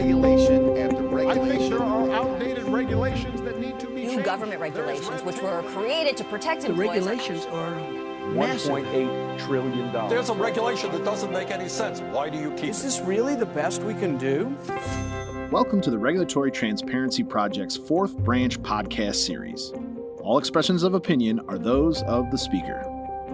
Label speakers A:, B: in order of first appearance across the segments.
A: regulation after regulation. I think there are outdated regulations that need to be changed.
B: New government regulations, which were created to protect employees.
C: The regulations are
D: $1.8 trillion.
E: There's a regulation that doesn't make any sense. Why do you keep it?
C: Is this really the best we can do?
F: Welcome to the Regulatory Transparency Project's fourth branch podcast series. All expressions of opinion are those of the speaker.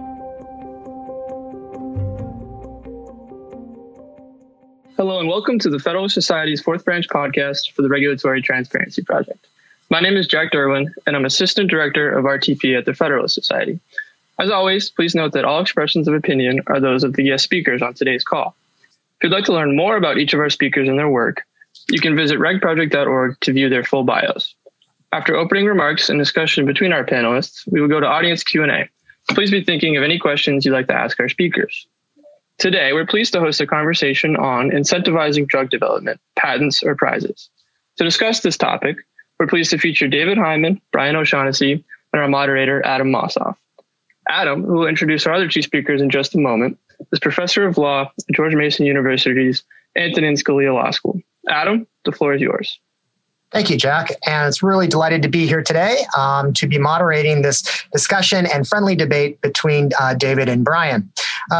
G: Hello and welcome to the Federalist Society's fourth branch podcast for the Regulatory Transparency Project. My name is Jack Derwin, and I'm Assistant Director of RTP at the Federalist Society. As always, please note that all expressions of opinion are those of the guest speakers on today's call. If you'd like to learn more about each of our speakers and their work, you can visit regproject.org to view their full bios. After opening remarks and discussion between our panelists, we will go to audience Q&A. Please be thinking of any questions you'd like to ask our speakers. Today, we're pleased to host a conversation on incentivizing drug development, patents, or prizes. To discuss this topic, we're pleased to feature David Hyman, Brian O'Shaughnessy, and our moderator, Adam Mossoff. Adam, who will introduce our other two speakers in just a moment, is Professor of Law at George Mason University's Antonin Scalia Law School. Adam, the floor is yours.
H: Thank you, Jack. And it's really delighted to be here today to be moderating this discussion and friendly debate between David and Brian.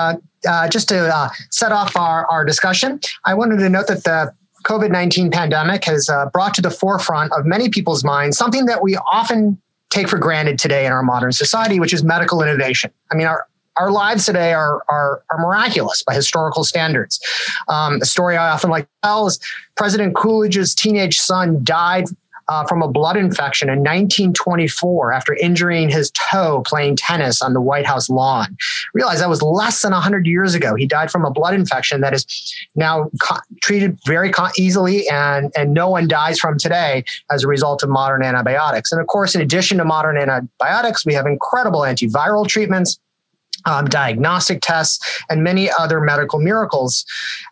H: Just to set off our discussion, I wanted to note that the COVID-19 pandemic has brought to the forefront of many people's minds something that we often take for granted today in our modern society, which is medical innovation. I mean, our lives today are miraculous by historical standards. A story I often like to tell is President Coolidge's teenage son died from a blood infection in 1924 after injuring his toe playing tennis on the White House lawn. Realize that was less than 100 years ago. He died from a blood infection that is now treated very easily and no one dies from today as a result of modern antibiotics. And of course, in addition to modern antibiotics, we have incredible antiviral treatments, diagnostic tests, and many other medical miracles.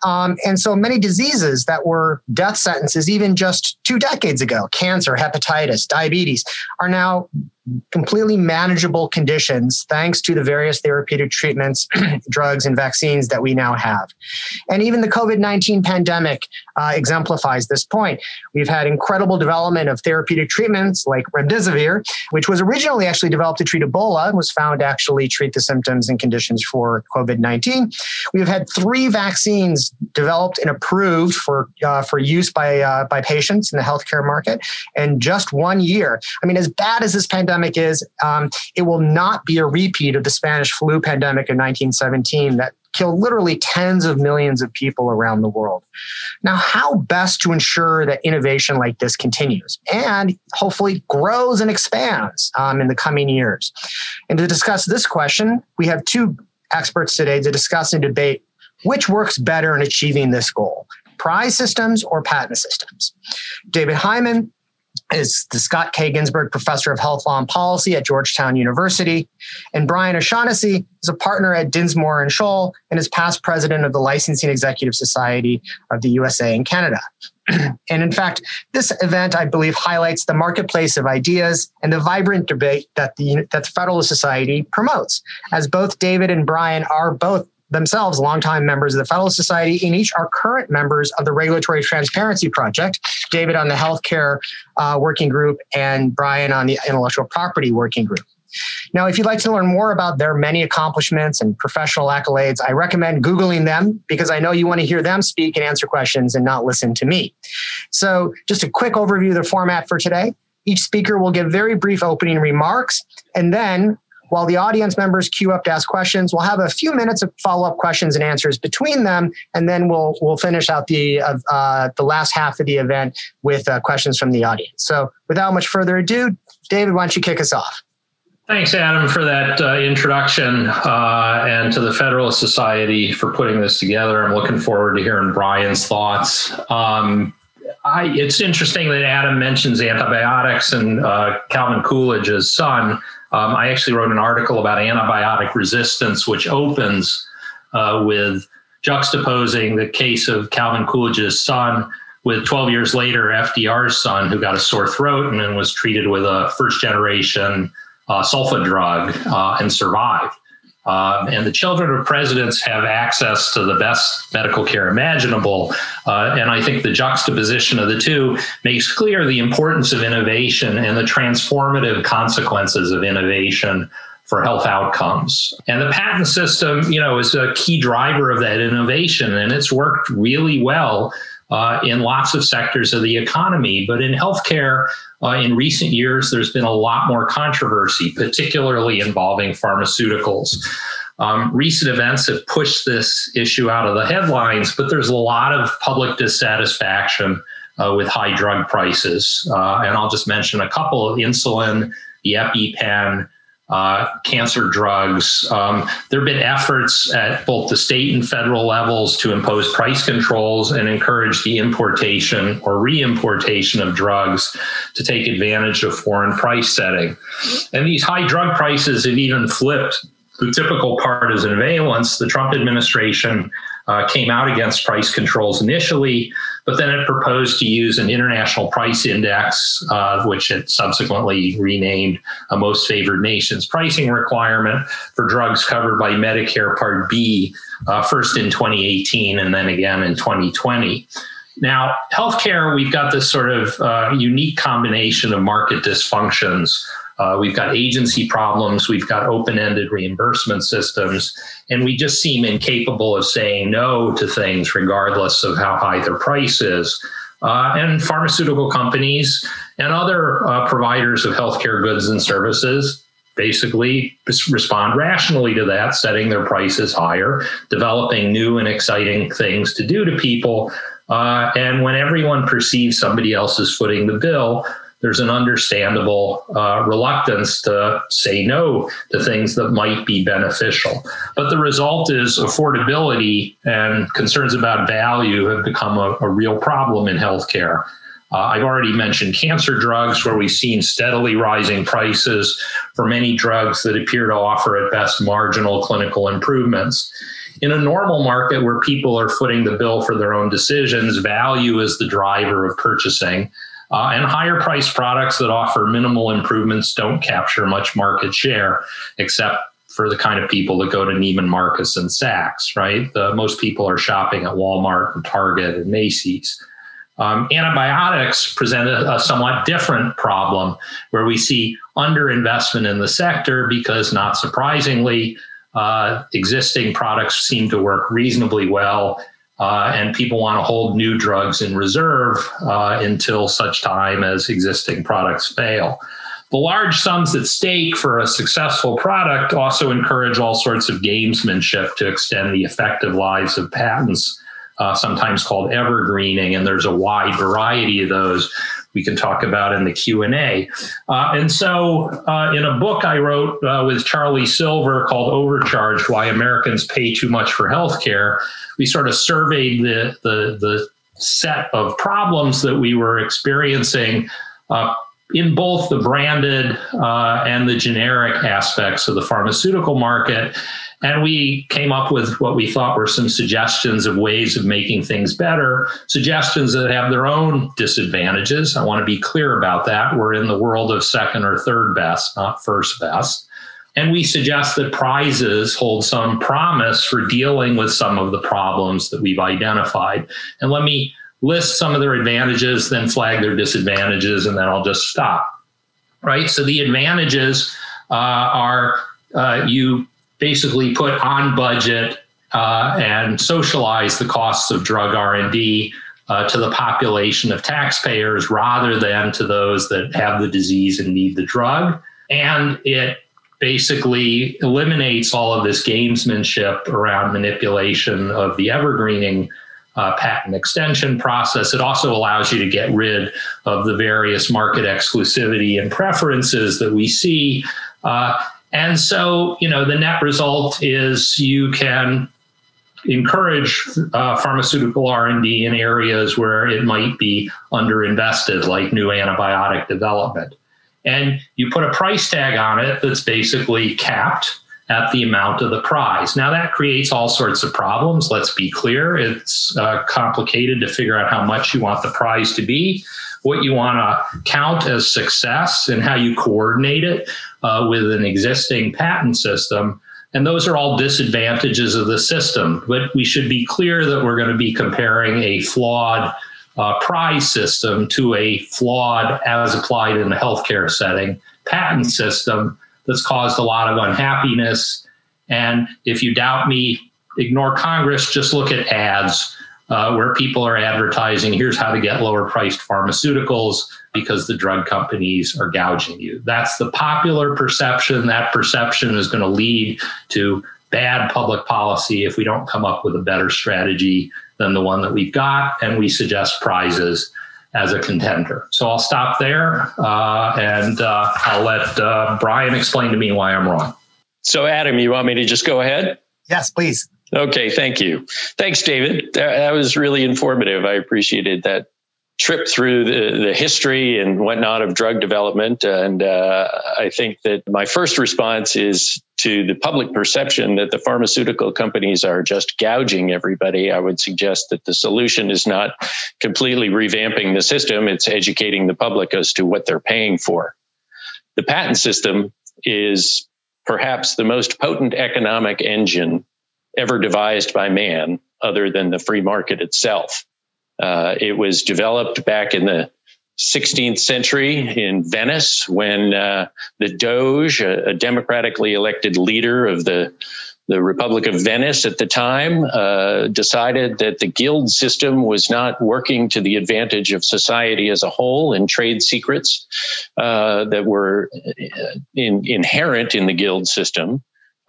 H: And so many diseases that were death sentences even just 2 decades ago, cancer, hepatitis, diabetes, are now completely manageable conditions thanks to the various therapeutic treatments, drugs, and vaccines that we now have. And even the COVID-19 pandemic exemplifies this point. We've had incredible development of therapeutic treatments like remdesivir, which was originally actually developed to treat Ebola and was found to actually treat the symptoms and conditions for COVID-19. We've had 3 vaccines developed and approved for use by patients in the healthcare market in just 1 year. I mean, as bad as this pandemic is, it will not be a repeat of the Spanish flu pandemic of 1917 that killed literally tens of millions of people around the world. Now, how best to ensure that innovation like this continues and hopefully grows and expands in the coming years? And to discuss this question, we have 2 experts today to discuss and debate which works better in achieving this goal, prize systems or patent systems. David Hyman is the Scott K. Ginsburg Professor of Health Law and Policy at Georgetown University. And Brian O'Shaughnessy is a partner at Dinsmore and Scholl and is past president of the Licensing Executive Society of the USA and Canada. And in fact, this event, I believe, highlights the marketplace of ideas and the vibrant debate that the Federalist Society promotes. As both David and Brian are both themselves longtime members of the Federalist Society, and each are current members of the Regulatory Transparency Project, David on the Healthcare Working Group and Brian on the Intellectual Property Working Group. Now, if you'd like to learn more about their many accomplishments and professional accolades, I recommend Googling them because I know you want to hear them speak and answer questions and not listen to me. So just a quick overview of the format for today. Each speaker will give very brief opening remarks, and then while the audience members queue up to ask questions, we'll have a few minutes of follow-up questions and answers between them, and then we'll finish out the last half of the event with questions from the audience. So without much further ado, David, why don't you kick us off?
I: Thanks, Adam, for that introduction, and to the Federalist Society for putting this together. I'm looking forward to hearing Brian's thoughts. It's interesting that Adam mentions antibiotics and Calvin Coolidge's son. I actually wrote an article about antibiotic resistance, which opens with juxtaposing the case of Calvin Coolidge's son with 12 years later, FDR's son, who got a sore throat and then was treated with a first-generation sulfa drug and survived. And the children of presidents have access to the best medical care imaginable. And I think the juxtaposition of the two makes clear the importance of innovation and the transformative consequences of innovation for health outcomes. And the patent system, is a key driver of that innovation, and it's worked really well in lots of sectors of the economy. But in healthcare, in recent years, there's been a lot more controversy, particularly involving pharmaceuticals. Recent events have pushed this issue out of the headlines, but there's a lot of public dissatisfaction with high drug prices. And I'll just mention a couple: of insulin, the EpiPen, cancer drugs. There have been efforts at both the state and federal levels to impose price controls and encourage the importation or reimportation of drugs to take advantage of foreign price setting. And these high drug prices have even flipped the typical partisan valence. The Trump administration came out against price controls initially, but then it proposed to use an international price index, which it subsequently renamed a most favored nations pricing requirement for drugs covered by Medicare Part B, first in 2018 and then again in 2020. Now, healthcare, we've got this sort of unique combination of market dysfunctions. We've got agency problems, we've got open-ended reimbursement systems, and we just seem incapable of saying no to things regardless of how high their price is. And pharmaceutical companies and other providers of healthcare goods and services basically respond rationally to that, setting their prices higher, developing new and exciting things to do to people. And when everyone perceives somebody else is footing the bill, there's an understandable reluctance to say no to things that might be beneficial. But the result is affordability and concerns about value have become a real problem in healthcare. I've already mentioned cancer drugs, where we've seen steadily rising prices for many drugs that appear to offer at best marginal clinical improvements. In a normal market where people are footing the bill for their own decisions, value is the driver of purchasing. And higher priced products that offer minimal improvements don't capture much market share, except for the kind of people that go to Neiman Marcus and Saks, right? Most people are shopping at Walmart and Target and Macy's. Antibiotics present a somewhat different problem, where we see underinvestment in the sector because, not surprisingly, existing products seem to work reasonably well. And people want to hold new drugs in reserve until such time as existing products fail. The large sums at stake for a successful product also encourage all sorts of gamesmanship to extend the effective lives of patents, sometimes called evergreening, and there's a wide variety of those we can talk about in the Q&A. And so in a book I wrote with Charlie Silver called Overcharged: Why Americans Pay Too Much for Healthcare, we sort of surveyed the set of problems that we were experiencing in both the branded and the generic aspects of the pharmaceutical market. And we came up with what we thought were some suggestions of ways of making things better, suggestions that have their own disadvantages. I want to be clear about that. We're in the world of second or third best, not first best. And we suggest that prizes hold some promise for dealing with some of the problems that we've identified. And let me list some of their advantages, then flag their disadvantages, and then I'll just stop. Right? So the advantages are you basically put on budget and socialize the costs of drug R&D to the population of taxpayers rather than to those that have the disease and need the drug. And it basically eliminates all of this gamesmanship around manipulation of the evergreening patent extension process. It also allows you to get rid of the various market exclusivity and preferences that we see. And so, the net result is you can encourage pharmaceutical R&D in areas where it might be underinvested, like new antibiotic development. And you put a price tag on it that's basically capped at the amount of the prize. Now, that creates all sorts of problems. Let's be clear. It's complicated to figure out how much you want the prize to be, what you want to count as success, and how you coordinate it with an existing patent system. And those are all disadvantages of the system. But we should be clear that we're going to be comparing a flawed prize system to a flawed, as applied in the healthcare setting, patent system that's caused a lot of unhappiness. And if you doubt me, ignore Congress, just look at ads where people are advertising, here's how to get lower priced pharmaceuticals because the drug companies are gouging you. That's the popular perception. That perception is going to lead to bad public policy if we don't come up with a better strategy than the one that we've got, and we suggest prizes as a contender. So I'll stop there, and I'll let Brian explain to me why I'm wrong.
J: So Adam, you want me to just go ahead?
H: Yes, please.
J: Okay, thank you. Thanks, David. That was really informative. I appreciated that trip through the history and whatnot of drug development. And I think that my first response is to the public perception that the pharmaceutical companies are just gouging everybody. I would suggest that the solution is not completely revamping the system. It's educating the public as to what they're paying for. The patent system is perhaps the most potent economic engine ever devised by man, other than the free market itself. It was developed back in the 16th century in Venice when the Doge, a democratically elected leader of the Republic of Venice at the time, decided that the guild system was not working to the advantage of society as a whole, and trade secrets that were inherent in the guild system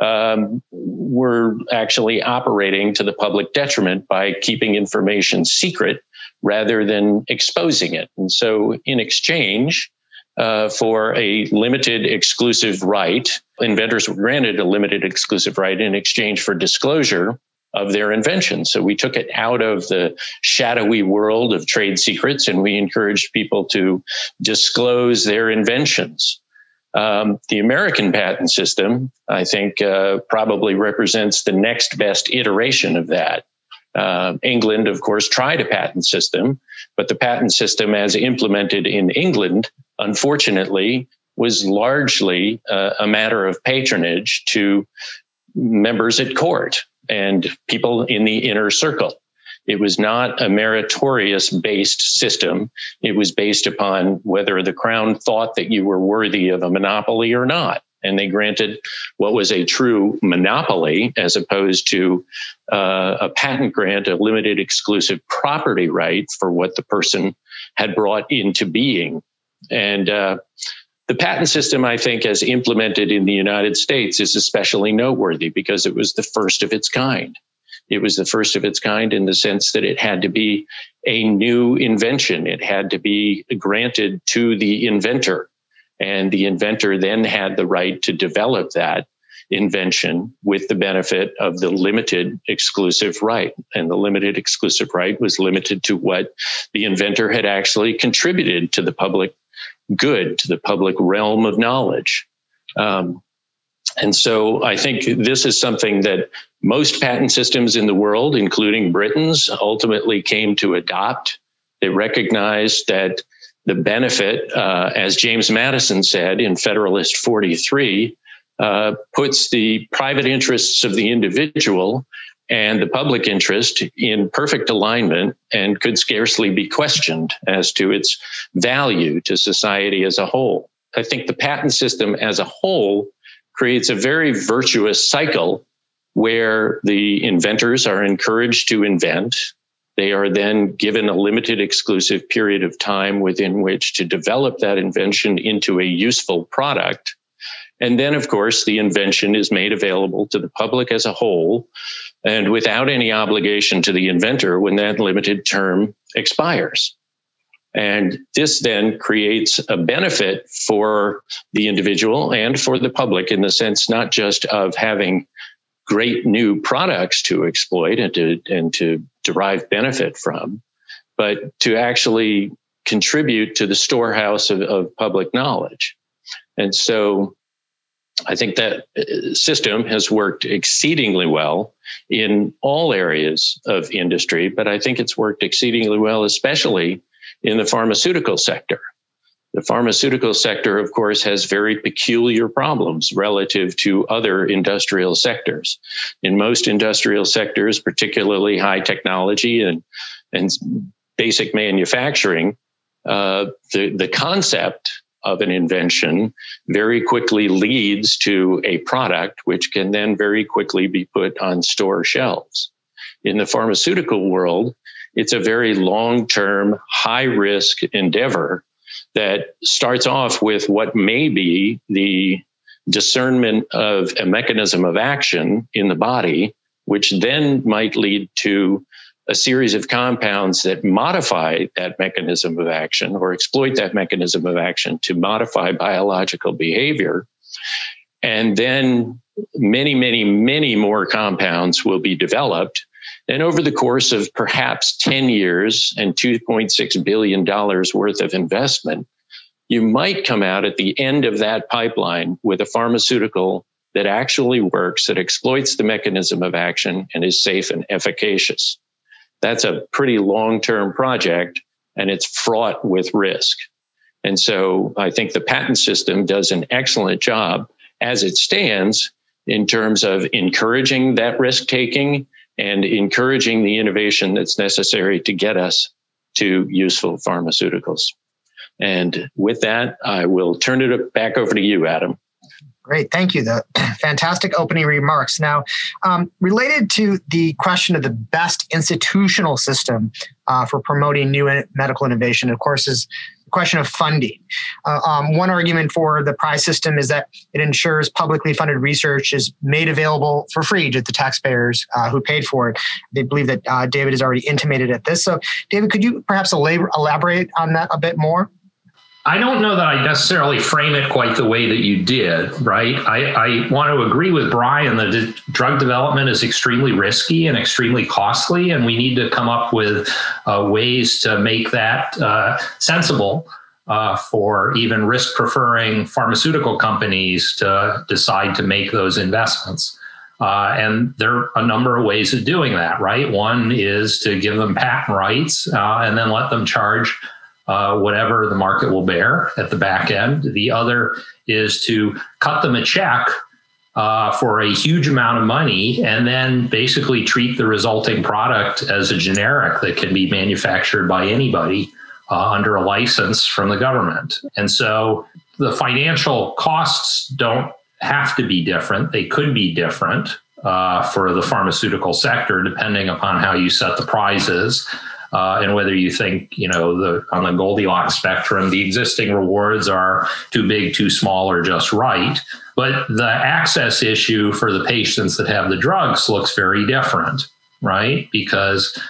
J: were actually operating to the public detriment by keeping information secret rather than exposing it. And so in exchange for a limited exclusive right, inventors were granted a limited exclusive right in exchange for disclosure of their invention. So we took it out of the shadowy world of trade secrets, and we encouraged people to disclose their inventions. The American patent system, I think, probably represents the next best iteration of that. England, of course, tried a patent system, but the patent system as implemented in England, unfortunately, was largely a matter of patronage to members at court and people in the inner circle. It was not a meritorious-based system. It was based upon whether the Crown thought that you were worthy of a monopoly or not. And they granted what was a true monopoly as opposed to a patent grant, a limited exclusive property right for what the person had brought into being. And the patent system, I think, as implemented in the United States is especially noteworthy because it was the first of its kind. It was the first of its kind in the sense that it had to be a new invention. It had to be granted to the inventor. And the inventor then had the right to develop that invention with the benefit of the limited exclusive right. And the limited exclusive right was limited to what the inventor had actually contributed to the public good, to the public realm of knowledge. And so I think this is something that most patent systems in the world, including Britain's, ultimately came to adopt. They recognized that the benefit, as James Madison said in Federalist 43, puts the private interests of the individual and the public interest in perfect alignment and could scarcely be questioned as to its value to society as a whole. I think the patent system as a whole creates a very virtuous cycle where the inventors are encouraged to invent. They are then given a limited exclusive period of time within which to develop that invention into a useful product. And then, of course, the invention is made available to the public as a whole and without any obligation to the inventor when that limited term expires. And this then creates a benefit for the individual and for the public in the sense not just of having great new products to exploit and to derive benefit from, but to actually contribute to the storehouse of public knowledge. And so I think that system has worked exceedingly well in all areas of industry, but I think it's worked exceedingly well, especially in the pharmaceutical sector. The pharmaceutical sector, of course, has very peculiar problems relative to other industrial sectors. In most industrial sectors, particularly high technology and basic manufacturing, the concept of an invention very quickly leads to a product which can then very quickly be put on store shelves. In the pharmaceutical world, it's a very long-term, high-risk endeavor that starts off with what may be the discernment of a mechanism of action in the body, which then might lead to a series of compounds that modify that mechanism of action or exploit that mechanism of action to modify biological behavior. And then many, many, many more compounds will be developed. And over the course of perhaps 10 years and $2.6 billion worth of investment, you might come out at the end of that pipeline with a pharmaceutical that actually works, that exploits the mechanism of action and is safe and efficacious. That's a pretty long-term project, and it's fraught with risk. And so I think the patent system does an excellent job as it stands in terms of encouraging that risk-taking and encouraging the innovation that's necessary to get us to useful pharmaceuticals. And with that, I will turn it back over to you, Adam.
H: Great. Thank you. The fantastic opening remarks. Now, related to the question of the best institutional system for promoting new medical innovation, of course, is the question of funding. One argument for the prize system is that it ensures publicly funded research is made available for free to the taxpayers who paid for it. They believe that David has already intimated at this. So, David, could you perhaps elaborate on that a bit more?
I: I don't know that I necessarily frame it quite the way that you did, right? I want to agree with Brian that drug development is extremely risky and extremely costly, and we need to come up with ways to make that sensible for even risk-preferring pharmaceutical companies to decide to make those investments. And there are a number of ways of doing that, right? One is to give them patent rights and then let them charge whatever the market will bear at the back end. The other is to cut them a check for a huge amount of money and then basically treat the resulting product as a generic that can be manufactured by anybody under a license from the government. And so the financial costs don't have to be different. They could be different for the pharmaceutical sector, depending upon how you set the prizes. And whether you think, on the Goldilocks spectrum, the existing rewards are too big, too small, or just right. But the access issue for the patients that have the drugs looks very different, right? Because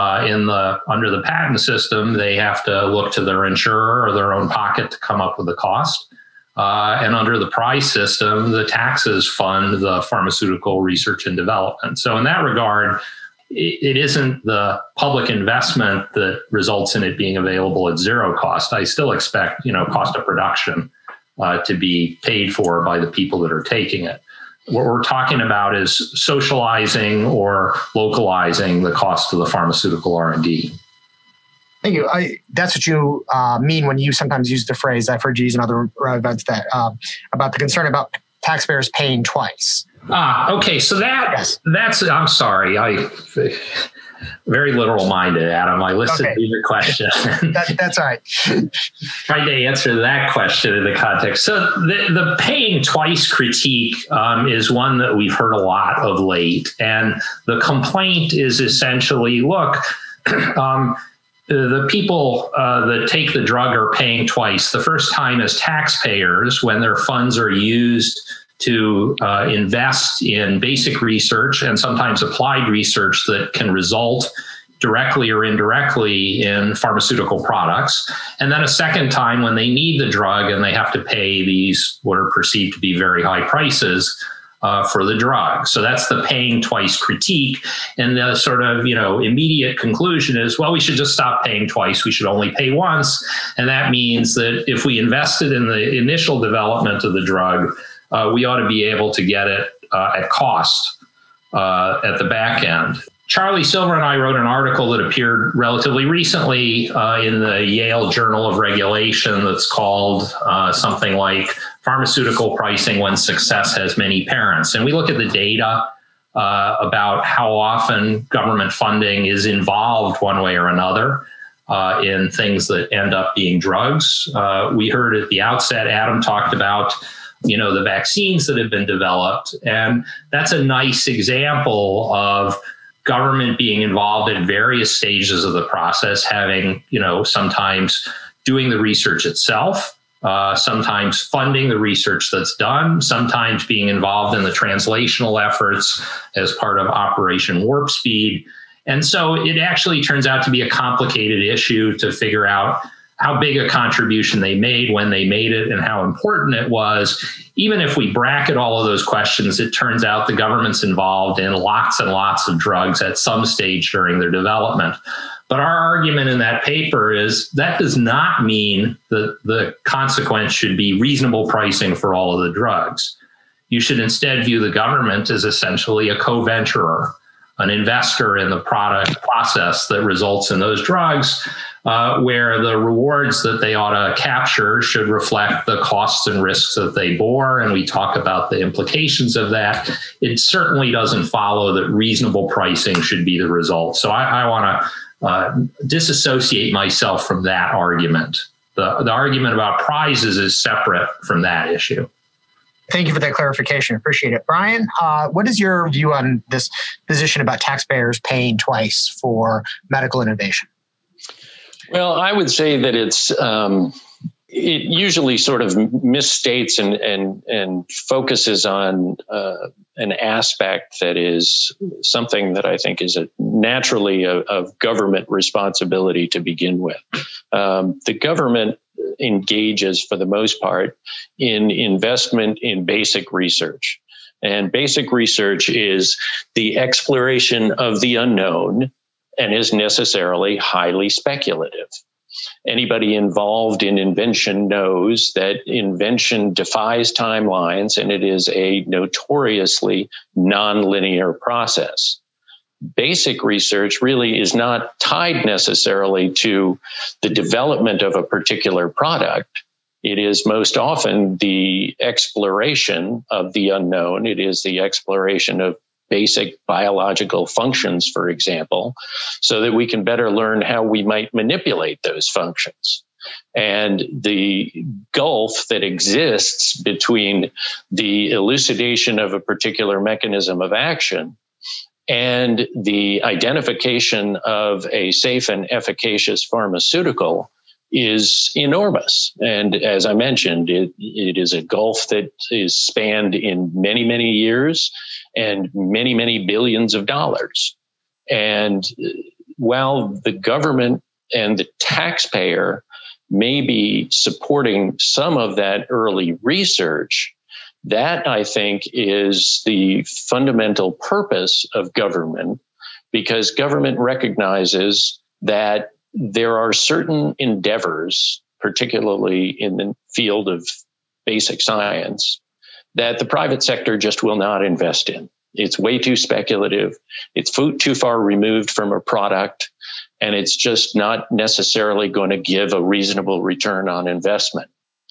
I: under the patent system, they have to look to their insurer or their own pocket to come up with the cost. And under the prize system, the taxes fund the pharmaceutical research and development. So in that regard, it isn't the public investment that results in it being available at zero cost. I still expect, cost of production to be paid for by the people that are taking it. What we're talking about is socializing or localizing the cost of the pharmaceutical R&D.
H: Thank you. That's what you mean when you sometimes use the phrase, I've heard you use in other events, that about the concern about taxpayers paying twice.
I: Okay. So that's, I'm sorry. I very literal minded, Adam. I listened to your question.
H: That's all right.
I: Tried to answer that question in the context. So the paying twice critique is one that we've heard a lot of late. And the complaint is essentially, look, the people that take the drug are paying twice. The first time as taxpayers, when their funds are used to invest in basic research and sometimes applied research that can result directly or indirectly in pharmaceutical products. And then a second time when they need the drug and they have to pay these what are perceived to be very high prices for the drug. So that's the paying twice critique. And the sort of, immediate conclusion is, well, we should just stop paying twice. We should only pay once. And that means that if we invested in the initial development of the drug, we ought to be able to get it at cost at the back end. Charlie Silver and I wrote an article that appeared relatively recently in the Yale Journal of Regulation that's called something like Pharmaceutical Pricing When Success Has Many Parents. And we look at the data about how often government funding is involved one way or another in things that end up being drugs. We heard at the outset, Adam talked about the vaccines that have been developed. And that's a nice example of government being involved in various stages of the process, having, sometimes doing the research itself, sometimes funding the research that's done, sometimes being involved in the translational efforts as part of Operation Warp Speed. And so it actually turns out to be a complicated issue to figure out how big a contribution they made, when they made it, and how important it was. Even if we bracket all of those questions, it turns out the government's involved in lots and lots of drugs at some stage during their development. But our argument in that paper is that does not mean that the consequence should be reasonable pricing for all of the drugs. You should instead view the government as essentially a co-venturer, an investor in the product process that results in those drugs, where the rewards that they ought to capture should reflect the costs and risks that they bore. And we talk about the implications of that. It certainly doesn't follow that reasonable pricing should be the result. So I want to disassociate myself from that argument. The argument about prizes is separate from that issue.
H: Thank you for that clarification. Appreciate it. Brian, what is your view on this position about taxpayers paying twice for medical innovation?
J: Well, I would say that it usually sort of misstates and focuses on an aspect that is something that I think is naturally of government responsibility to begin with. The government engages, for the most part, in investment in basic research. And basic research is the exploration of the unknown and is necessarily highly speculative. Anybody involved in invention knows that invention defies timelines, and it is a notoriously nonlinear process. Basic research really is not tied necessarily to the development of a particular product. It is most often the exploration of the unknown. It is the exploration of basic biological functions, for example, so that we can better learn how we might manipulate those functions. And the gulf that exists between the elucidation of a particular mechanism of action and the identification of a safe and efficacious pharmaceutical is enormous. And as I mentioned, it is a gulf that is spanned in many, many years and many, many billions of dollars. And while the government and the taxpayer may be supporting some of that early research, that, I think, is the fundamental purpose of government, because government recognizes that there are certain endeavors, particularly in the field of basic science, that the private sector just will not invest in. It's way too speculative. It's too far removed from a product, and it's just not necessarily going to give a reasonable return on investment.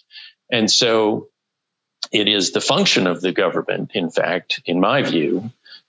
J: And so it is the function of the government, in fact, in my view,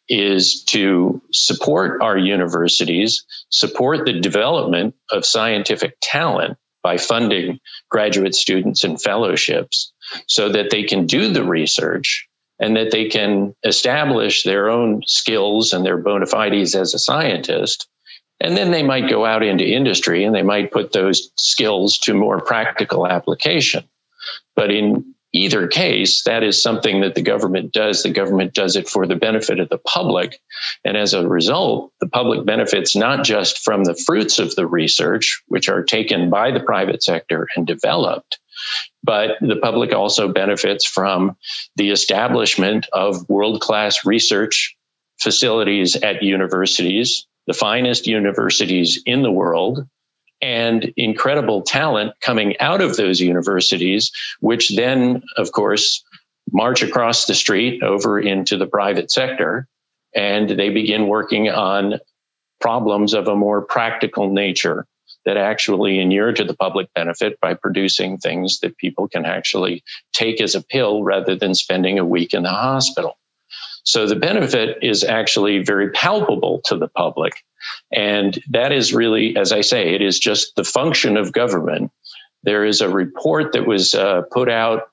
J: is to support our universities, support the development of scientific talent by funding graduate students and fellowships so that they can do the research and that they can establish their own skills and their bona fides as a scientist. And then they might go out into industry and they might put those skills to more practical application. But in either case, that is something that the government does. The government does it for the benefit of the public. And as a result, the public benefits not just from the fruits of the research, which are taken by the private sector and developed, but the public also benefits from the establishment of world-class research facilities at universities, the finest universities in the world, and incredible talent coming out of those universities, which then, of course, march across the street over into the private sector, and they begin working on problems of a more practical nature that actually inure to the public benefit by producing things that people can actually take as a pill rather than spending a week in the hospital. So the benefit is actually very palpable to the public. And that is really, as I say, it is just the function of government. There is a report that was put out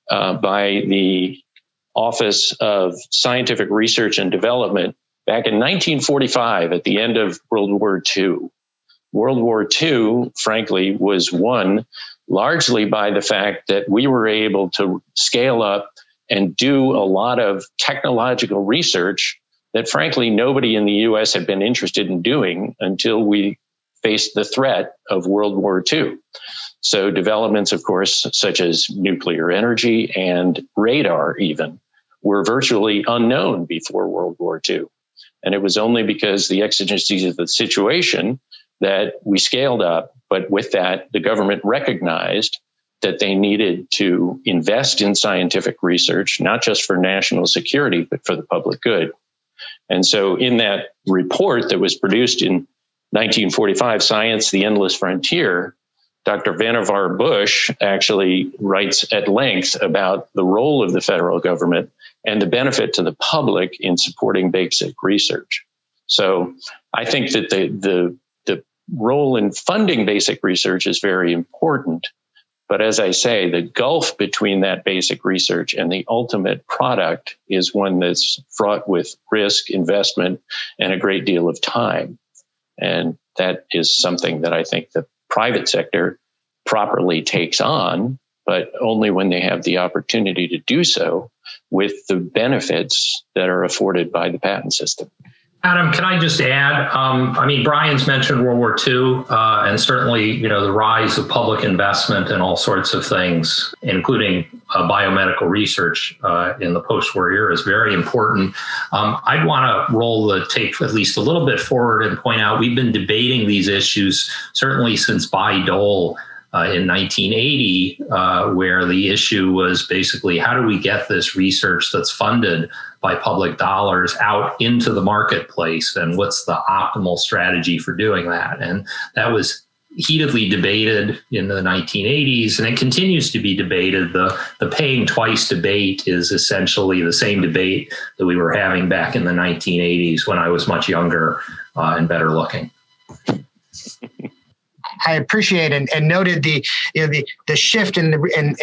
J: by the Office of Scientific Research and Development back in 1945 at the end of World War II. World War II, frankly, was won largely by the fact that we were able to scale up and do a lot of technological research that, frankly, nobody in the U.S. had been interested in doing until we faced the threat of World War II. So developments, of course, such as nuclear energy and radar even, were virtually unknown before World War II. And it was only because the exigencies of the situation that we scaled up. But with that, the government recognized that they needed to invest in scientific research, not just for national security, but for the public good. And so in that report that was produced in 1945, Science, the Endless Frontier, Dr. Vannevar Bush actually writes at length about the role of the federal government and the benefit to the public in supporting basic research. So I think that the role in funding basic research is very important. But as I say, the gulf between that basic research and the ultimate product is one that's fraught with risk, investment, and a great deal of time. And that is something that I think the private sector properly takes on, but only when they have the opportunity to do so with the benefits that are afforded by the patent system.
I: Adam, can I just add? Brian's mentioned World War II, and certainly, the rise of public investment in all sorts of things, including biomedical research in the post-war era, is very important. I'd want to roll the tape at least a little bit forward and point out we've been debating these issues certainly since Bayh-Dole in 1980, where the issue was basically how do we get this research that's funded by public dollars out into the marketplace, and what's the optimal strategy for doing that? And that was heatedly debated in the 1980s, and it continues to be debated. The paying twice debate is essentially the same debate that we were having back in the 1980s when I was much younger and better looking.
H: I appreciate and noted the shift in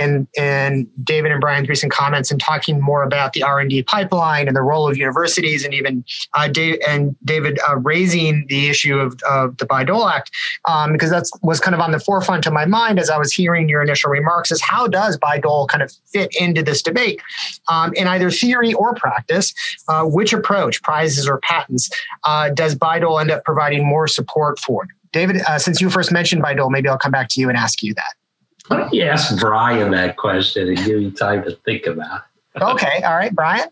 H: David and Brian's recent comments and talking more about the R&D pipeline and the role of universities, and even David raising the issue of the Bayh-Dole Act, because that was kind of on the forefront of my mind as I was hearing your initial remarks, is how does Bayh-Dole kind of fit into this debate in either theory or practice? Which approach, prizes or patents, does Bayh-Dole end up providing more support for? David, since you first mentioned Bayh-Dole, maybe I'll come back to you and ask you that.
I: Why don't you ask Brian that question and give you time to think about it?
H: Okay. All right, Brian.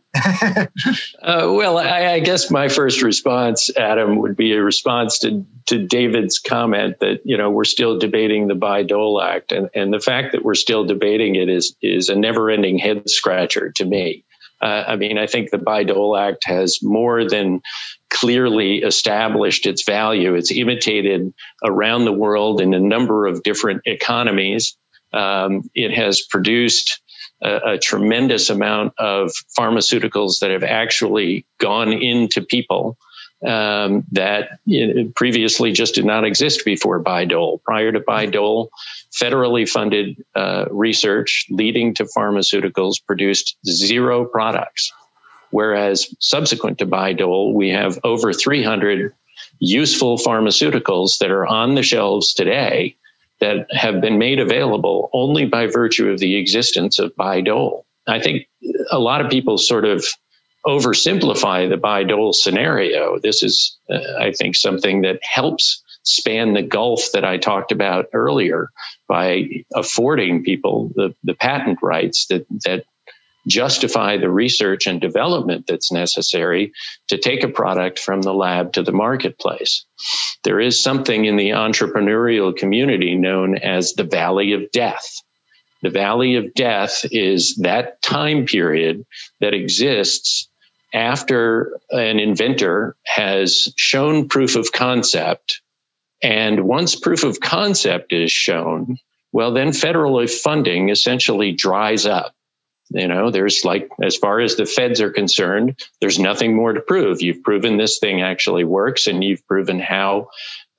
J: Well, I guess my first response, Adam, would be a response to David's comment that, we're still debating the Bayh-Dole Act. And the fact that we're still debating it is a never-ending head scratcher to me. I think the Bayh-Dole Act has more than clearly established its value. It's imitated around the world in a number of different economies. It has produced a tremendous amount of pharmaceuticals that have actually gone into people that previously just did not exist before Bayh-Dole. Prior to Bayh-Dole, federally funded research leading to pharmaceuticals produced 0 products. Whereas subsequent to Bayh-Dole, we have over 300 useful pharmaceuticals that are on the shelves today that have been made available only by virtue of the existence of Bayh-Dole. I think a lot of people sort of oversimplify the Bayh-Dole scenario. This is, I think, something that helps span the gulf that I talked about earlier by affording people the patent rights that justify the research and development that's necessary to take a product from the lab to the marketplace. There is something in the entrepreneurial community known as the Valley of Death. The Valley of Death is that time period that exists after an inventor has shown proof of concept. And once proof of concept is shown, well, then federal funding essentially dries up. There's as far as the feds are concerned, there's nothing more to prove. You've proven this thing actually works, and you've proven how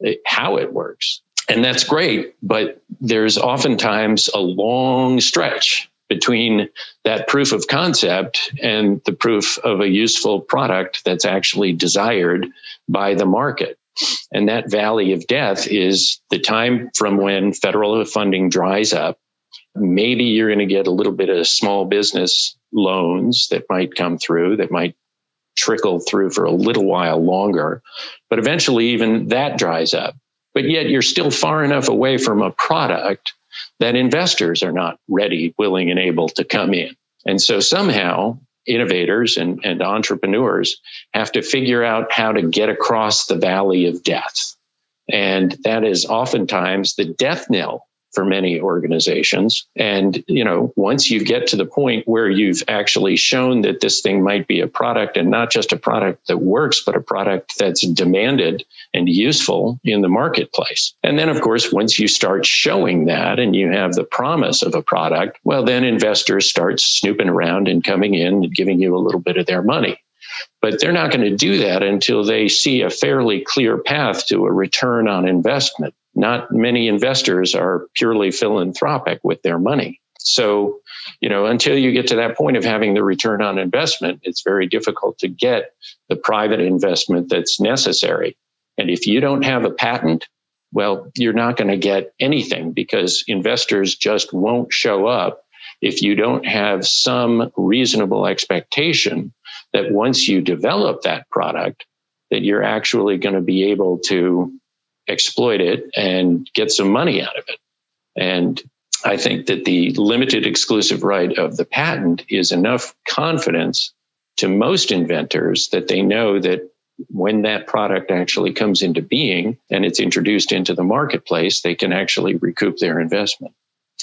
J: it works. And that's great, but there's oftentimes a long stretch between that proof of concept and the proof of a useful product that's actually desired by the market. And that valley of death is the time from when federal funding dries up. Maybe you're going to get a little bit of small business loans that might come through, that might trickle through for a little while longer. But eventually even that dries up. But yet you're still far enough away from a product that investors are not ready, willing, and able to come in. And so somehow innovators and entrepreneurs have to figure out how to get across the valley of death. And that is oftentimes the death knell for many organizations. And, once you get to the point where you've actually shown that this thing might be a product, and not just a product that works, but a product that's demanded and useful in the marketplace. And then, of course, once you start showing that and you have the promise of a product, well, then investors start snooping around and coming in and giving you a little bit of their money. But they're not going to do that until they see a fairly clear path to a return on investment. Not many investors are purely philanthropic with their money. So, until you get to that point of having the return on investment, it's very difficult to get the private investment that's necessary. And if you don't have a patent, well, you're not going to get anything, because investors just won't show up if you don't have some reasonable expectation that once you develop that product, that you're actually going to be able to exploit it and get some money out of it. And I think that the limited exclusive right of the patent is enough confidence to most inventors that they know that when that product actually comes into being and it's introduced into the marketplace, they can actually recoup their investment.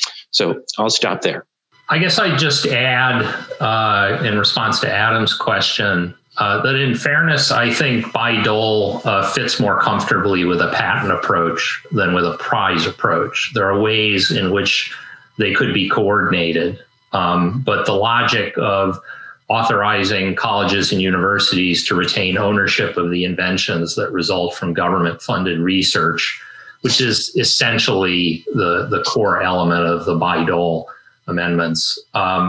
J: So I'll stop there.
I: I guess I'd just add, in response to Adam's question, that in fairness, I think Bayh-Dole fits more comfortably with a patent approach than with a prize approach. There are ways in which they could be coordinated, but the logic of authorizing colleges and universities to retain ownership of the inventions that result from government-funded research, which is essentially the core element of the Bayh-Dole amendments.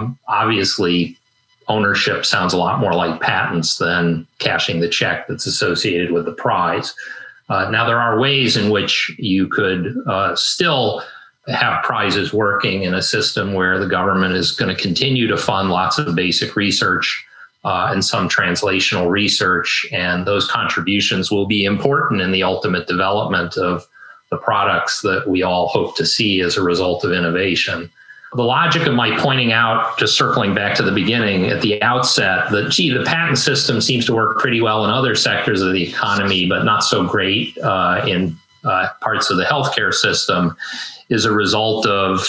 I: Obviously, ownership sounds a lot more like patents than cashing the check that's associated with the prize. Now, there are ways in which you could still have prizes working in a system where the government is going to continue to fund lots of basic research and some translational research, and those contributions will be important in the ultimate development of the products that we all hope to see as a result of innovation. The logic of my pointing out, just circling back to the beginning at the outset, that, the patent system seems to work pretty well in other sectors of the economy, but not so great in parts of the healthcare system, is a result of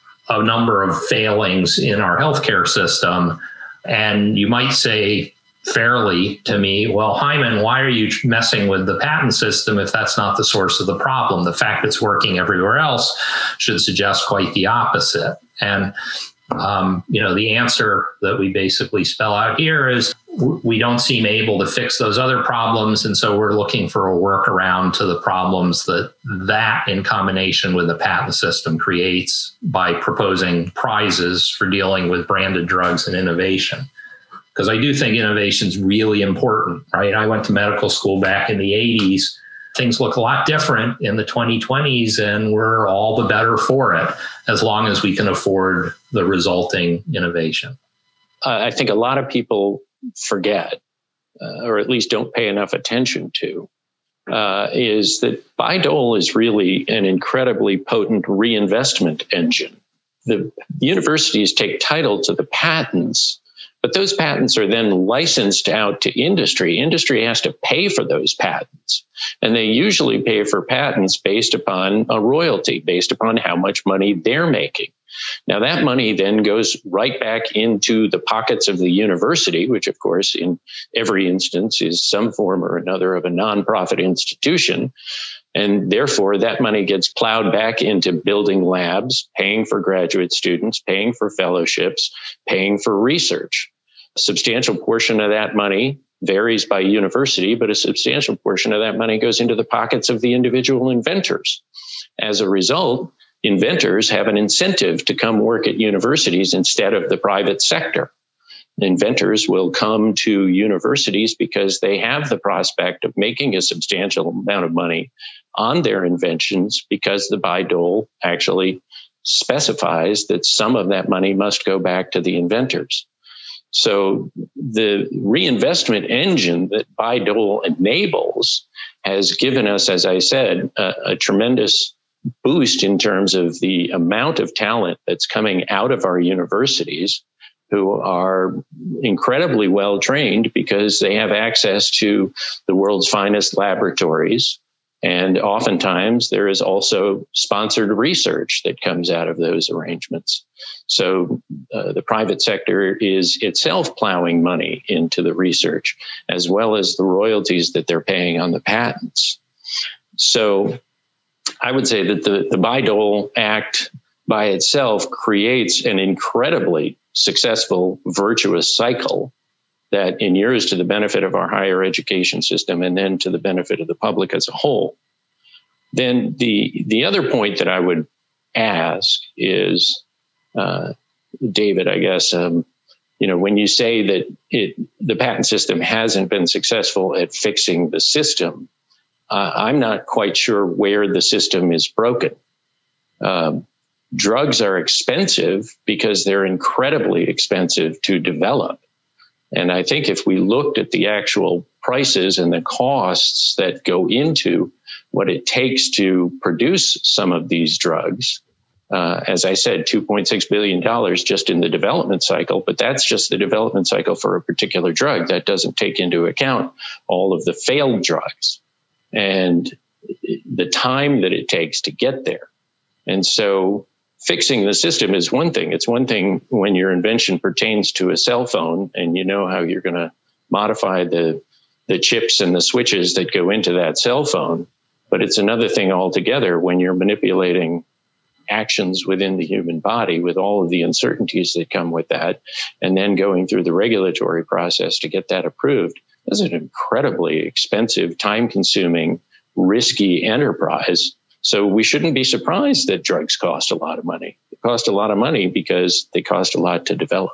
I: a number of failings in our healthcare system. And you might say fairly to me, well, Hyman, why are you messing with the patent system if that's not the source of the problem? The fact it's working everywhere else should suggest quite the opposite. And, the answer that we basically spell out here is we don't seem able to fix those other problems. And so we're looking for a workaround to the problems that in combination with the patent system creates by proposing prizes for dealing with branded drugs and innovation. Because I do think innovation is really important, right? I went to medical school back in the 80s. Things look a lot different in the 2020s, and we're all the better for it as long as we can afford the resulting innovation.
J: I think a lot of people forget, or at least don't pay enough attention to, is that Bayh-Dole is really an incredibly potent reinvestment engine. The universities take title to the patents, but those patents are then licensed out to industry. Industry has to pay for those patents. And they usually pay for patents based upon a royalty, based upon how much money they're making. Now, that money then goes right back into the pockets of the university, which, of course, in every instance is some form or another of a nonprofit institution. And therefore, that money gets plowed back into building labs, paying for graduate students, paying for fellowships, paying for research. A substantial portion of that money varies by university, but a substantial portion of that money goes into the pockets of the individual inventors. As a result, inventors have an incentive to come work at universities instead of the private sector. Inventors will come to universities because they have the prospect of making a substantial amount of money on their inventions, because the Bayh-Dole actually specifies that some of that money must go back to the inventors. So the reinvestment engine that Bayh-Dole enables has given us, as I said, a tremendous boost in terms of the amount of talent that's coming out of our universities, who are incredibly well trained because they have access to the world's finest laboratories. And oftentimes there is also sponsored research that comes out of those arrangements. So the private sector is itself plowing money into the research, as well as the royalties that they're paying on the patents. So I would say that the Bayh-Dole Act by itself creates an incredibly successful, virtuous cycle that inures to the benefit of our higher education system and then to the benefit of the public as a whole. Then the other point that I would ask is, David, I guess, when you say that the patent system hasn't been successful at fixing the system, I'm not quite sure where the system is broken. Drugs are expensive because they're incredibly expensive to develop. And I think if we looked at the actual prices and the costs that go into what it takes to produce some of these drugs, as I said, $2.6 billion just in the development cycle, but that's just the development cycle for a particular drug. That doesn't take into account all of the failed drugs and the time that it takes to get there. And so fixing the system is one thing. It's one thing when your invention pertains to a cell phone and you know how you're going to modify the chips and the switches that go into that cell phone. But it's another thing altogether when you're manipulating actions within the human body with all of the uncertainties that come with that, and then going through the regulatory process to get that approved. That's an incredibly expensive, time-consuming, risky enterprise. So we shouldn't be surprised that drugs cost a lot of money. They cost a lot of money because they cost a lot to develop.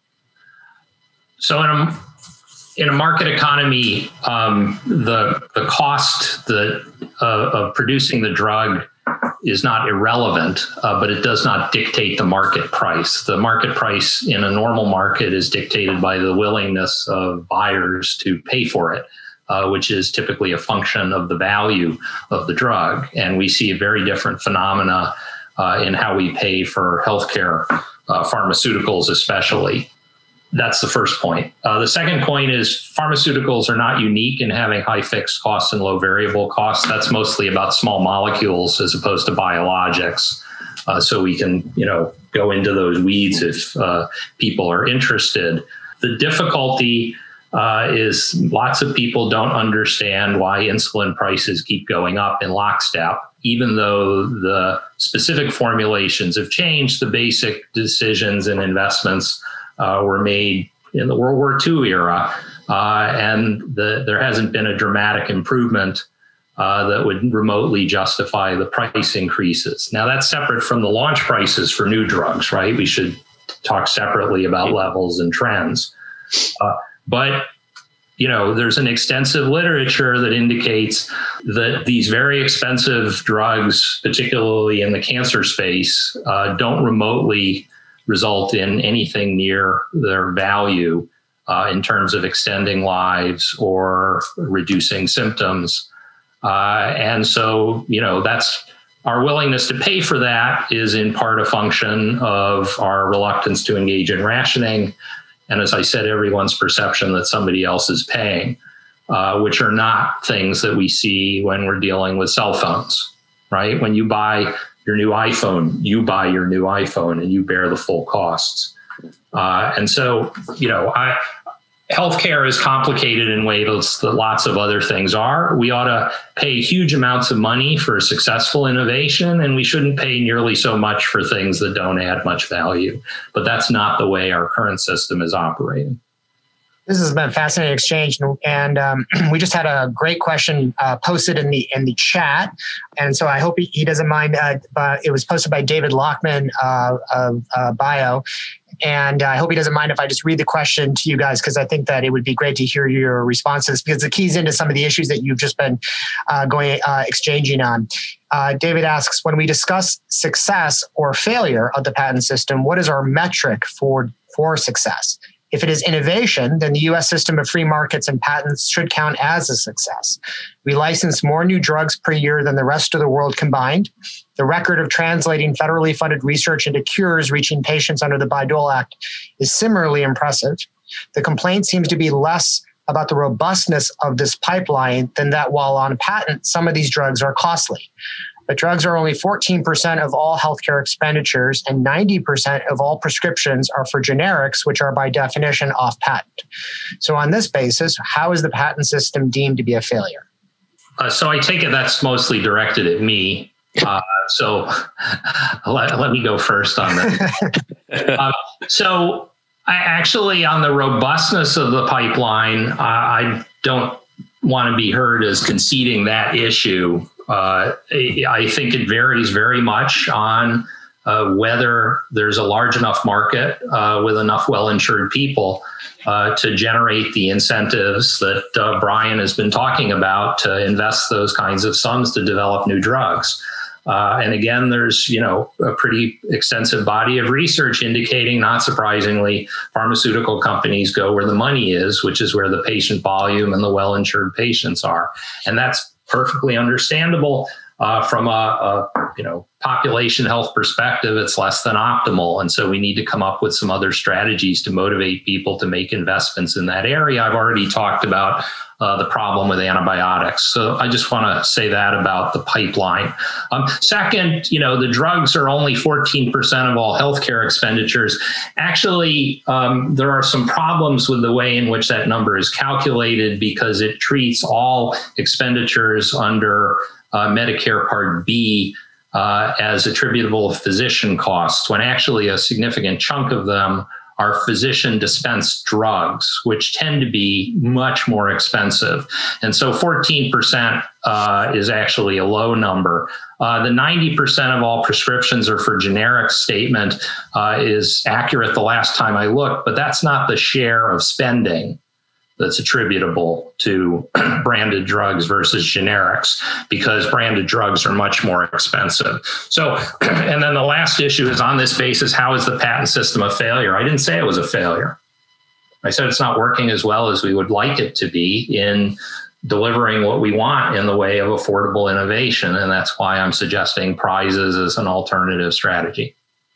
I: So in a market economy, the cost of producing the drug is not irrelevant, but it does not dictate the market price. The market price in a normal market is dictated by the willingness of buyers to pay for it, which is typically a function of the value of the drug. And we see a very different phenomena in how we pay for healthcare, pharmaceuticals especially. That's the first point. The second point is pharmaceuticals are not unique in having high fixed costs and low variable costs. That's mostly about small molecules as opposed to biologics. So we can, go into those weeds if people are interested. The difficulty is lots of people don't understand why insulin prices keep going up in lockstep, even though the specific formulations have changed. The basic decisions and investments were made in the World War II era, and there hasn't been a dramatic improvement that would remotely justify the price increases. Now, that's separate from the launch prices for new drugs, right? We should talk separately about levels and trends. But there's an extensive literature that indicates that these very expensive drugs, particularly in the cancer space, don't remotely result in anything near their value in terms of extending lives or reducing symptoms. And so, that's our willingness to pay for that is in part a function of our reluctance to engage in rationing. And as I said, everyone's perception that somebody else is paying, which are not things that we see when we're dealing with cell phones, right? When you buy your new iPhone, you buy your new iPhone and you bear the full costs. And so, healthcare is complicated in ways that lots of other things are. We ought to pay huge amounts of money for successful innovation, and we shouldn't pay nearly so much for things that don't add much value. But that's not the way our current system is operating.
H: This has been a fascinating exchange, and we just had a great question posted in the chat, and so I hope he doesn't mind. It was posted by David Lockman of Bio, and I hope he doesn't mind if I just read the question to you guys, because I think that it would be great to hear your responses, because it keys into some of the issues that you've just been exchanging on. David asks, when we discuss success or failure of the patent system, what is our metric for success? If it is innovation, then the U.S. system of free markets and patents should count as a success. We license more new drugs per year than the rest of the world combined. The record of translating federally funded research into cures reaching patients under the Bayh-Dole Act is similarly impressive. The complaint seems to be less about the robustness of this pipeline than that while on patent, some of these drugs are costly. But drugs are only 14% of all healthcare expenditures, and 90% of all prescriptions are for generics, which are by definition off patent. So on this basis, how is the patent system deemed to be a failure?
I: So I take it that's mostly directed at me. So let me go first on that. So I actually, on the robustness of the pipeline, I don't want to be heard as conceding that issue. I think it varies very much on whether there's a large enough market with enough well-insured people to generate the incentives that Brian has been talking about to invest those kinds of sums to develop new drugs. And again, there's, a pretty extensive body of research indicating, not surprisingly, pharmaceutical companies go where the money is, which is where the patient volume and the well-insured patients are. And that's perfectly understandable. From a population health perspective, it's less than optimal. And so we need to come up with some other strategies to motivate people to make investments in that area. I've already talked about the problem with antibiotics. So I just want to say that about the pipeline. Second, the drugs are only 14% of all healthcare expenditures. Actually, there are some problems with the way in which that number is calculated, because it treats all expenditures under Medicare Part B as attributable physician costs, when actually a significant chunk of them are physician dispensed drugs, which tend to be much more expensive. And so 14% is actually a low number. The 90% of all prescriptions are for generic statement is accurate the last time I looked, but that's not the share of spending that's attributable to branded drugs versus generics, because branded drugs are much more expensive. So, and then the last issue is, on this basis, how is the patent system a failure? I didn't say it was a failure. I said it's not working as well as we would like it to be in delivering what we want in the way of affordable innovation. And that's why I'm suggesting prizes as an alternative strategy.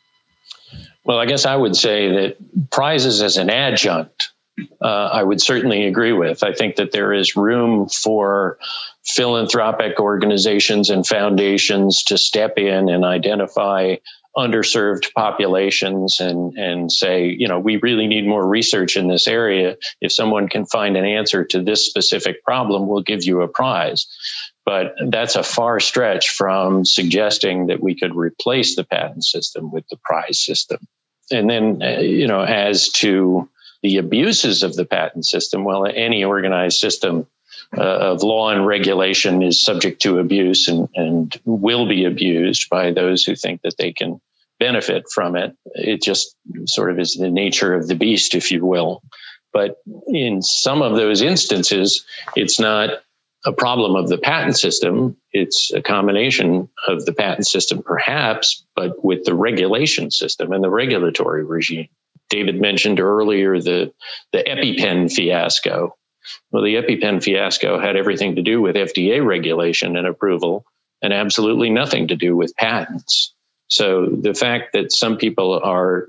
J: Well, I guess I would say that prizes as an adjunct, I would certainly agree with. I think that there is room for philanthropic organizations and foundations to step in and identify underserved populations and say, we really need more research in this area. If someone can find an answer to this specific problem, we'll give you a prize. But that's a far stretch from suggesting that we could replace the patent system with the prize system. And then, as to the abuses of the patent system, well, any organized system of law and regulation is subject to abuse and will be abused by those who think that they can benefit from it. It just sort of is the nature of the beast, if you will. But in some of those instances, it's not a problem of the patent system. It's a combination of the patent system, perhaps, but with the regulation system and the regulatory regime. David mentioned earlier the EpiPen fiasco. Well, the EpiPen fiasco had everything to do with FDA regulation and approval and absolutely nothing to do with patents. So the fact that some people are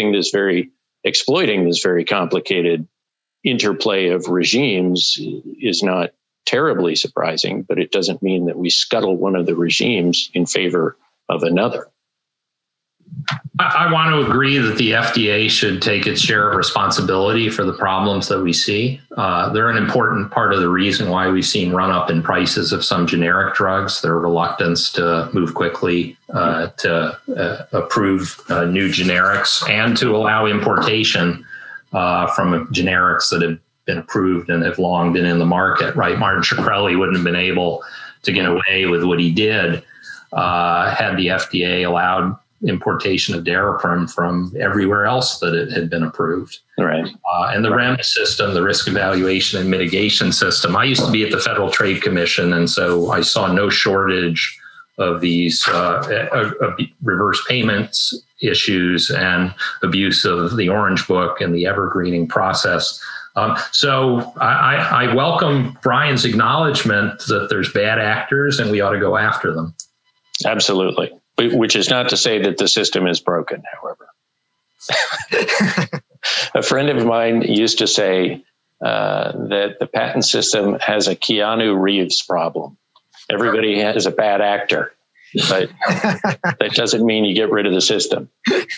J: exploiting this very complicated interplay of regimes is not terribly surprising, but it doesn't mean that we scuttle one of the regimes in favor of another.
I: I want to agree that the FDA should take its share of responsibility for the problems that we see. They're an important part of the reason why we've seen run up in prices of some generic drugs, their reluctance to move quickly to approve new generics and to allow importation from generics that have been approved and have long been in the market, right? Martin Shkreli wouldn't have been able to get away with what he did had the FDA allowed importation of Daraprim from everywhere else that it had been approved.
J: Right.
I: And the REMS system, the risk evaluation and mitigation system. I used to be at the Federal Trade Commission, and so I saw no shortage of these reverse payments issues and abuse of the Orange Book and the evergreening process. So I welcome Brian's acknowledgement that there's bad actors and we ought to go after them.
J: Absolutely. Which is not to say that the system is broken, however. A friend of mine used to say that the patent system has a Keanu Reeves problem. Everybody has a bad actor, but that doesn't mean you get rid of the system.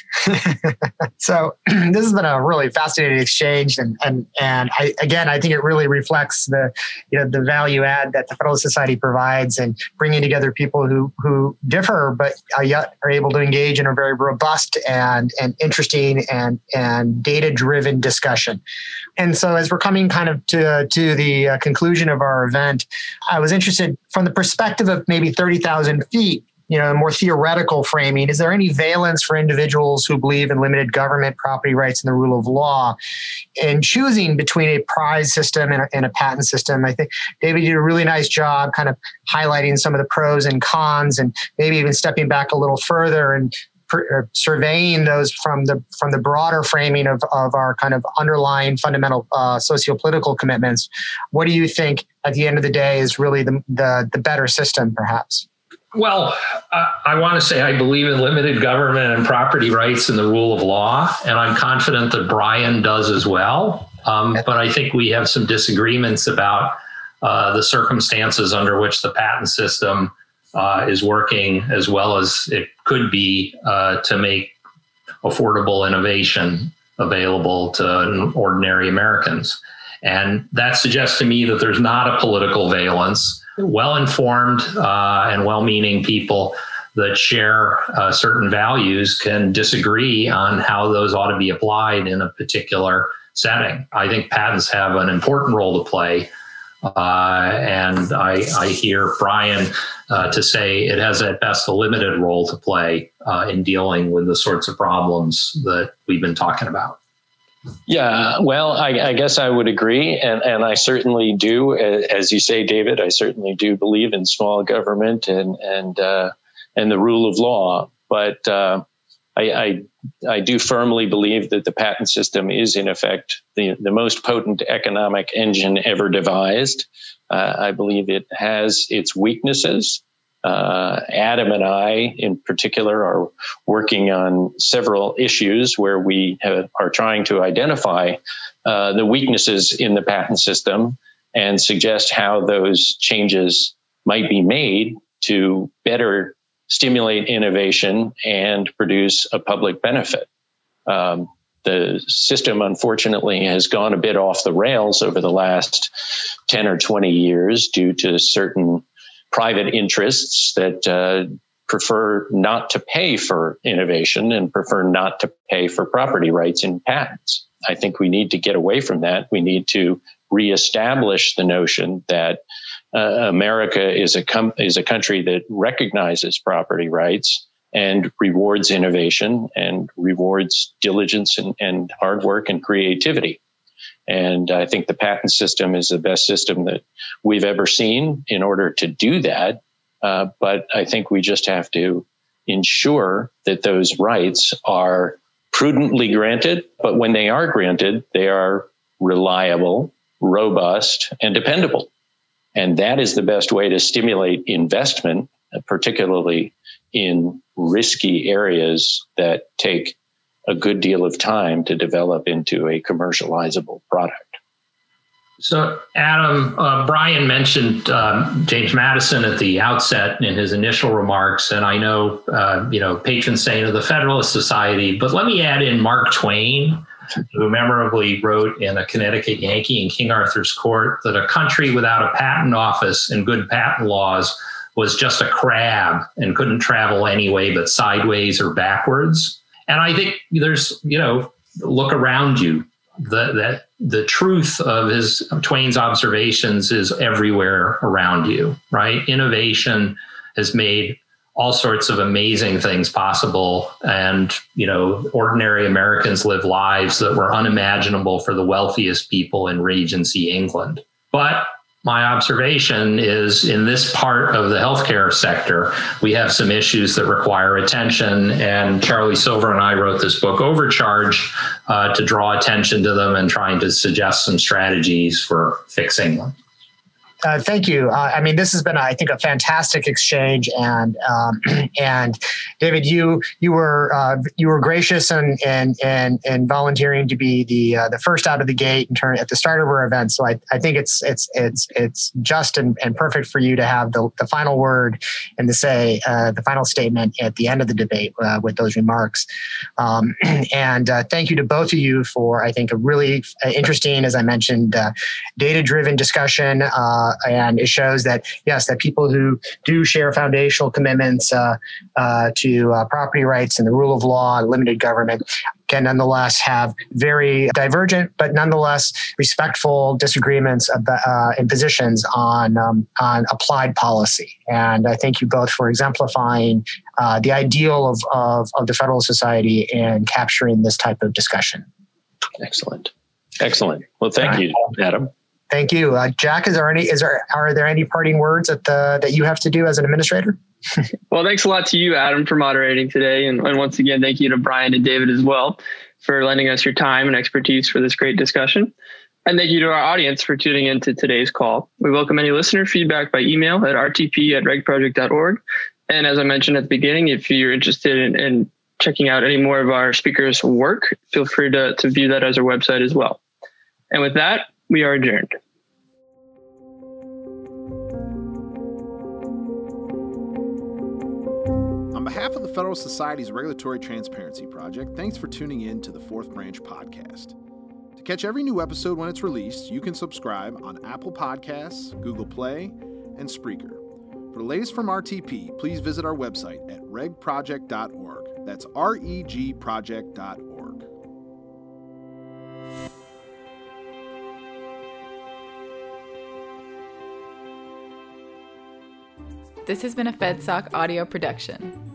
H: So this has been a really fascinating exchange, and I think it really reflects the value add that the Federalist Society provides, and bringing together people who differ but yet are able to engage in a very robust and interesting and data driven discussion. And so, as we're coming kind of to the conclusion of our event, I was interested from the perspective of maybe 30,000 feet. More theoretical framing, is there any valence for individuals who believe in limited government, property rights, and the rule of law in choosing between a prize system and a patent system? I think David did a really nice job kind of highlighting some of the pros and cons, and maybe even stepping back a little further and surveying those from the broader framing of our kind of underlying fundamental socio-political commitments. What do you think at the end of the day is really the better system, perhaps?
I: Well, I want to say I believe in limited government and property rights and the rule of law, and I'm confident that Brian does as well. But I think we have some disagreements about the circumstances under which the patent system is working as well as it could be to make affordable innovation available to ordinary Americans. And that suggests to me that there's not a political valence. Well-informed and well-meaning people that share certain values can disagree on how those ought to be applied in a particular setting. I think patents have an important role to play. And I hear Brian to say it has at best a limited role to play in dealing with the sorts of problems that we've been talking about.
J: Yeah, well, I guess I would agree. And I certainly do, as you say, David, I certainly do believe in small government and the rule of law. But I do firmly believe that the patent system is, in effect, the most potent economic engine ever devised. I believe it has its weaknesses. Adam and I, in particular, are working on several issues where we are trying to identify the weaknesses in the patent system and suggest how those changes might be made to better stimulate innovation and produce a public benefit. The system, unfortunately, has gone a bit off the rails over the last 10 or 20 years due to certain private interests that prefer not to pay for innovation and prefer not to pay for property rights in patents. I think we need to get away from that. We need to reestablish the notion that America is a country that recognizes property rights and rewards innovation and rewards diligence and hard work and creativity. And I think the patent system is the best system that we've ever seen in order to do that. But I think we just have to ensure that those rights are prudently granted. But when they are granted, they are reliable, robust, and dependable. And that is the best way to stimulate investment, particularly in risky areas that take a good deal of time to develop into a commercializable product.
I: So, Adam, Brian mentioned James Madison at the outset in his initial remarks, and I know, patron saint of the Federalist Society, but let me add in Mark Twain, who memorably wrote in A Connecticut Yankee in King Arthur's Court that a country without a patent office and good patent laws was just a crab and couldn't travel any way but sideways or backwards. And I think there's, look around you. The truth of Twain's observations is everywhere around you, right? Innovation has made all sorts of amazing things possible. And, ordinary Americans live lives that were unimaginable for the wealthiest people in Regency England. But my observation is in this part of the healthcare sector, we have some issues that require attention. And Charlie Silver and I wrote this book, Overcharge, to draw attention to them and trying to suggest some strategies for fixing them.
H: Thank you. This has been, I think, a fantastic exchange, and David, you were gracious and volunteering to be the first out of the gate at the start of our event. So I think it's just and perfect for you to have the final word and to say the final statement at the end of the debate with those remarks. And thank you to both of you for, I think, a really interesting, as I mentioned, data-driven discussion. And it shows that, yes, that people who do share foundational commitments to property rights and the rule of law and limited government can nonetheless have very divergent, but nonetheless respectful disagreements and positions on applied policy. And I thank you both for exemplifying the ideal of the Federalist Society and capturing this type of discussion.
J: Excellent. Well, thank you, Adam.
H: Thank you, Jack. Are there any parting words that you have to do as an administrator?
G: Well, thanks a lot to you, Adam, for moderating today, and once again, thank you to Brian and David as well for lending us your time and expertise for this great discussion. And thank you to our audience for tuning into today's call. We welcome any listener feedback by email at rtp@regproject.org. And as I mentioned at the beginning, if you're interested in checking out any more of our speakers' work, feel free to view that as our website as well. And with that, we are adjourned.
F: On behalf of the Federal Society's Regulatory Transparency Project, thanks for tuning in to the Fourth Branch podcast. To catch every new episode when it's released, you can subscribe on Apple Podcasts, Google Play, and Spreaker. For the latest from RTP, please visit our website at regproject.org. That's regproject.org.
K: This has been a FedSoc audio production.